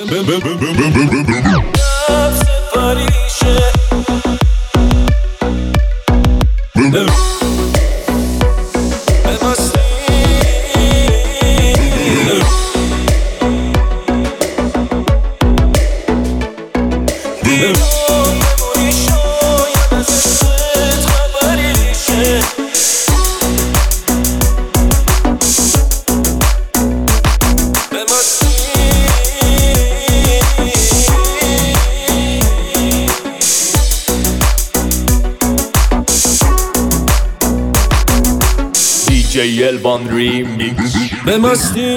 DJ Elvan Remix. به مستی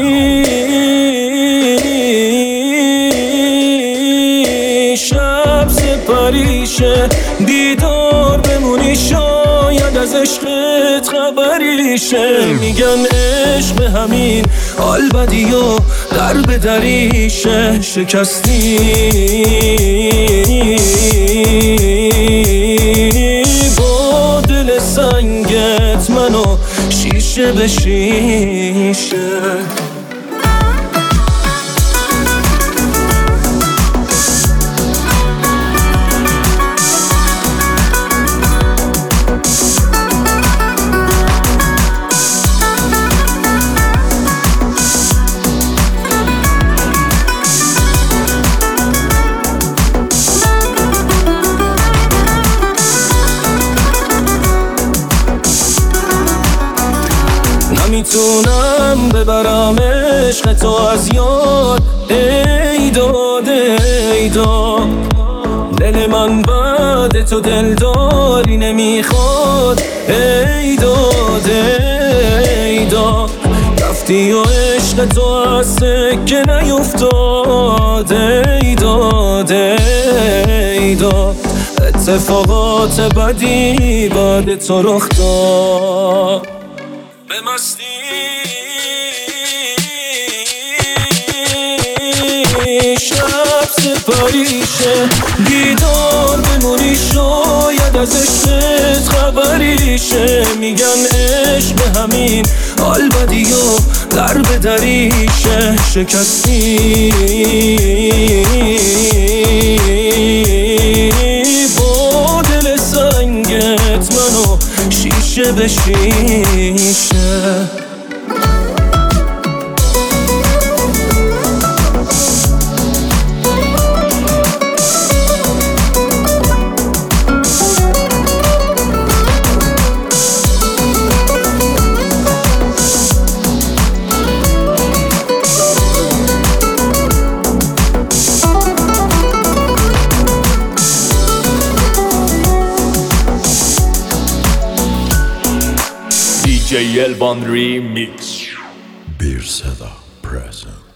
شب سپریشه، دیدار بمونی شاید از عشقت خبریشه. میگن عشق همین حال بدی و در به دریشه. شکستی با دل سنگت منو شیشه به شیشه. نمیتونم ببرم عشق تو از یاد، ای داد ای داد. دل من بعد تو دلداری نمیخواد، ای داد ای داد. رفتی و عشق تو از سکه نیفتاد، ای داد ای داد. اتفاقات بدی بعد تو رخ داد. به مستی شب سپریشه، دیدار بمونی شاید از عشقت خبریشه. میگن عشق همین حال بدی و در به دریشه. شکستی با دل سنگت منو شیشه به شیشه. DJ Elvan Remix. Bir Seda present.